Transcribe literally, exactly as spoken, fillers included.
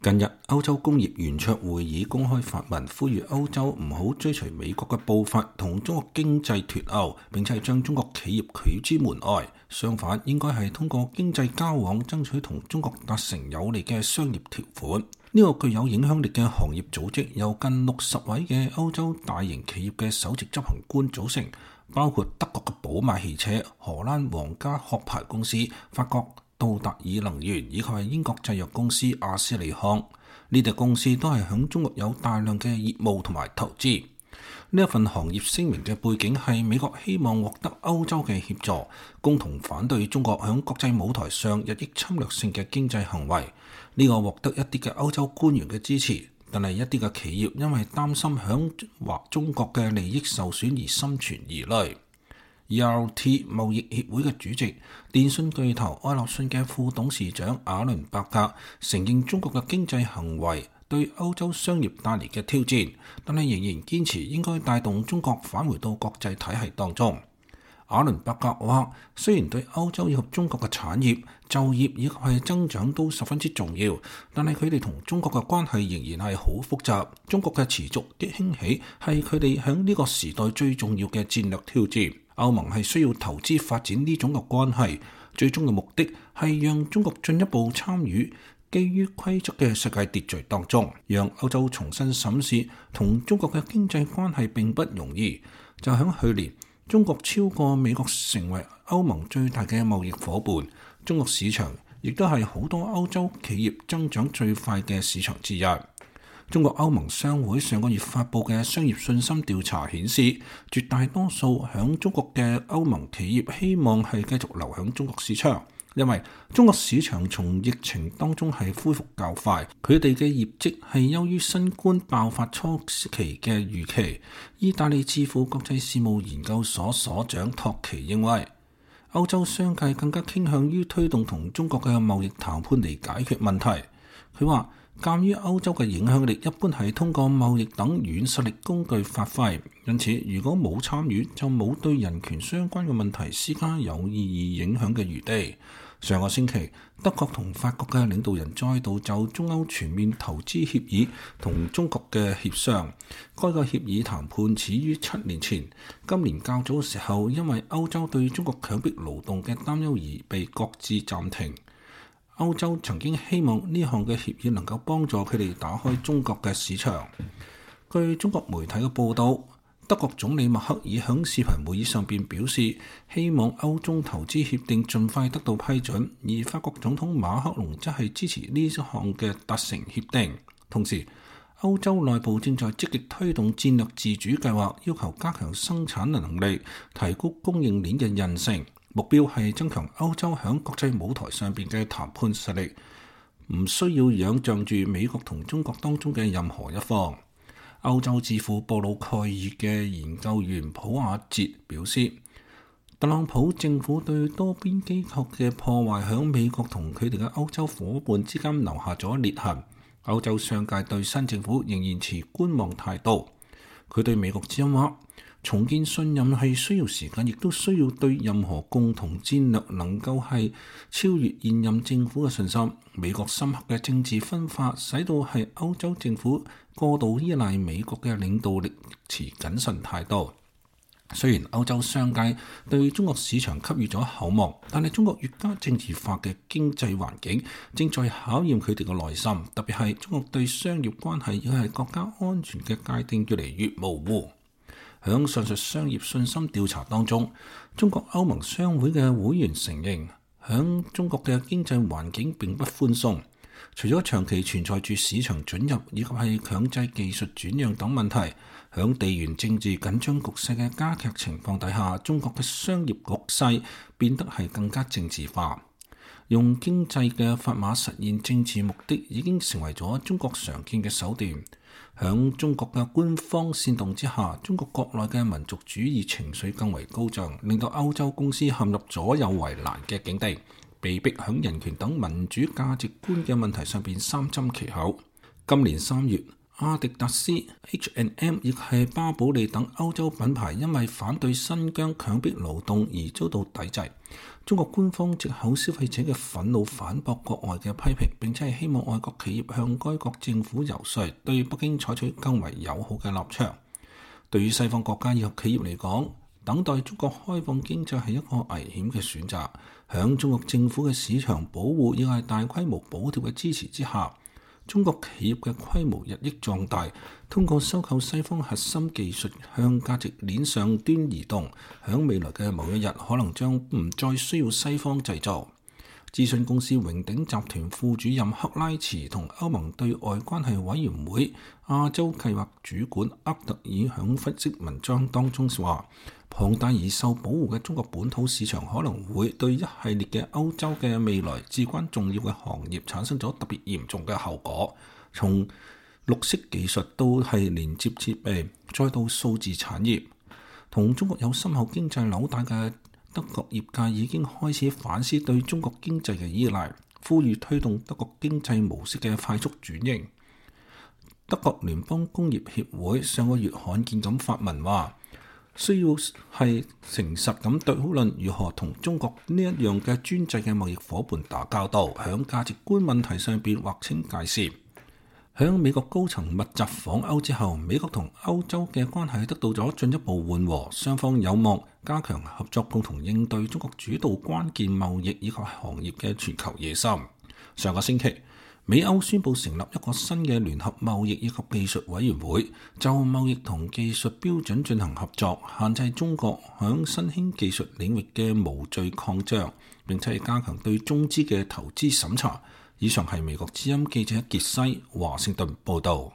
近日，歐洲工業圓桌會議公開發文，呼籲歐洲唔好追隨美國嘅步伐，同中國經濟脫鈎，並且係將中國企業拒之門外。相反，應該係通過經濟交往，爭取同中國達成有利嘅商業條款。呢個具有影響力嘅行業組織由近六十位嘅歐洲大型企業嘅首席執行官組成，包括德國嘅寶馬汽車、荷蘭皇家殼牌公司、法國道達爾能源以及係英國製藥公司阿斯利康，呢啲公司都係響中國有大量嘅業務同埋投資。呢一份行業聲明嘅背景係美國希望獲得歐洲嘅協助，共同反對中國響國際舞台上日益侵略性嘅經濟行為。呢、這個獲得一啲嘅歐洲官員嘅支持，但係一啲嘅企業因為擔心響或中國嘅利益受損而心存疑慮。E R T 貿易協會嘅主席、電信巨頭愛立信嘅副董事長阿倫伯格承認中國嘅經濟行為對歐洲商業帶嚟嘅挑戰，但係仍然堅持應該帶動中國返回到國際體系當中。阿倫伯格話：雖然對歐洲以及中國嘅產業、就業以及係增長都十分之重要，但係佢哋同中國嘅關係仍然係好複雜。中國嘅持續嘅興起係佢哋喺呢個時代最重要嘅戰略挑戰。歐盟係需要投資發展呢種嘅關係，最終嘅目的係讓中國進一步參與基於規則嘅世界秩序當中，讓歐洲重新審視同中國嘅經濟關係並不容易。就喺去年，中國超過美國成為歐盟最大嘅貿易夥伴，中國市場亦都係好多歐洲企業增長最快嘅市場之一。中國歐盟商會上個月發布嘅商業信心調查顯示，絕大多數響中國嘅歐盟企業希望係繼續留響中國市場，因為中國市場從疫情當中係恢復較快，佢哋嘅業績係優於新冠爆發初期嘅預期。意大利智庫國際事務研究所所長托奇認為，歐洲商界更加傾向於推動同中國嘅貿易談判嚟解決問題。佢話，鑑於歐洲嘅影響力一般係通過貿易等軟實力工具發揮，因此如果冇參與，就冇對人權相關嘅問題施加有意義影響嘅餘地。上個星期，德國同法國嘅領導人再度就中歐全面投資協議同中國嘅協商。該個協議談判始於七年前，今年較早時候因為歐洲對中國強迫勞動嘅擔憂而被擱置暫停。歐洲曾經希望呢項嘅協議能夠幫助佢哋打開中國嘅市場。據中國媒體嘅報導，德國總理默克爾響視頻會議上邊表示，希望歐中投資協定盡快得到批准，而法國總統馬克龍則係支持呢項嘅達成協定。同時，歐洲內部正在積極推動戰略自主計劃，要求加強生產能力，提高供應鏈嘅韌性。目標係增強歐洲響國際舞台上邊嘅談判實力，唔需要仰仗住美國同中國當中嘅任何一方。歐洲智庫布魯蓋爾嘅研究員普瓦捷表示，特朗普政府對多邊機構嘅破壞響美國同佢哋嘅歐洲夥伴之間留下咗裂痕。歐洲商界對新政府仍然持觀望態度。佢對美國之音話，重建信任係需要時間，亦都需要對任何共同戰略能夠係超越現任政府嘅信心。美國深刻嘅政治分化，使到係歐洲政府過度依賴美國嘅領導力，持謹慎態度。雖然歐洲商界對中國市場給予咗厚望，但係中國越加政治化嘅經濟環境正在考驗佢哋嘅耐心，特別係中國對商業關係亦係國家安全嘅界定越嚟越模糊。響上述商業信心調查當中，中國歐盟商會嘅會員承認，響中國嘅經濟環境並不寬鬆。除咗長期存在住市場准入以及係強制技術轉讓等問題，響地緣政治緊張局勢嘅加劇情況底下，中國嘅商業局勢變得係更加政治化。用經濟嘅砝碼實現政治目的已經成為咗中國常見嘅手段。響中國嘅官方煽動之下，中國國內嘅民族主義情緒更為高漲，令到歐洲公司陷入左右為難嘅境地，被迫響人權等民主價值觀嘅問題上邊三緘其口。今年三月， 阿迪達斯、H and M 亦係巴寶莉等歐洲品牌因為反對新疆強迫勞動而遭到抵制。中國官方藉口消費者嘅憤怒反駁國外嘅批評，並且係希望外國企業向該國政府游說，對北京採取更為友好嘅立場。對於西方國家以及企業嚟講，等待中國開放經濟係一個危險嘅選擇。響中國政府嘅市場保護亦係大規模補貼嘅支持之下，中國企業嘅規模日益壯大，通過收購西方核心技術向價值鏈上端移動，響未來嘅某一日可能將唔再需要西方製造。諮詢公司榮鼎集團副主任克拉茨同歐盟對外關係委員會亞洲計劃主管厄特爾響分析文章當中話，龐大而受保護嘅中國本土市場可能會對一系列嘅歐洲嘅未來至關重要嘅行業產生咗特別嚴重嘅後果，從綠色技術到係連接設備，再到數字產業。同中國有深厚經濟紐帶嘅德國業界已經開始反思對中國經濟嘅依賴，呼籲推動德國經濟模式嘅快速轉型。德國聯邦工業協會上個月罕見咁發文話，需要係誠實咁討論如何同中國呢一樣嘅專制嘅貿易夥伴打交道，響價值觀問題上邊劃清界線。響美國高層密集訪歐之後，美國同歐洲嘅關係得到咗進一步緩和，雙方有望加強合作，共同應對中國主導關鍵貿易以及行業嘅全球野心。上個星期，美歐宣布成立一個新嘅聯合貿易以及技術委員會，就貿易同技術標準進行合作，限制中國響新興技術領域嘅無序擴張，並且係加強對中資嘅投資審查。以上係美國之音記者傑西華盛頓報道。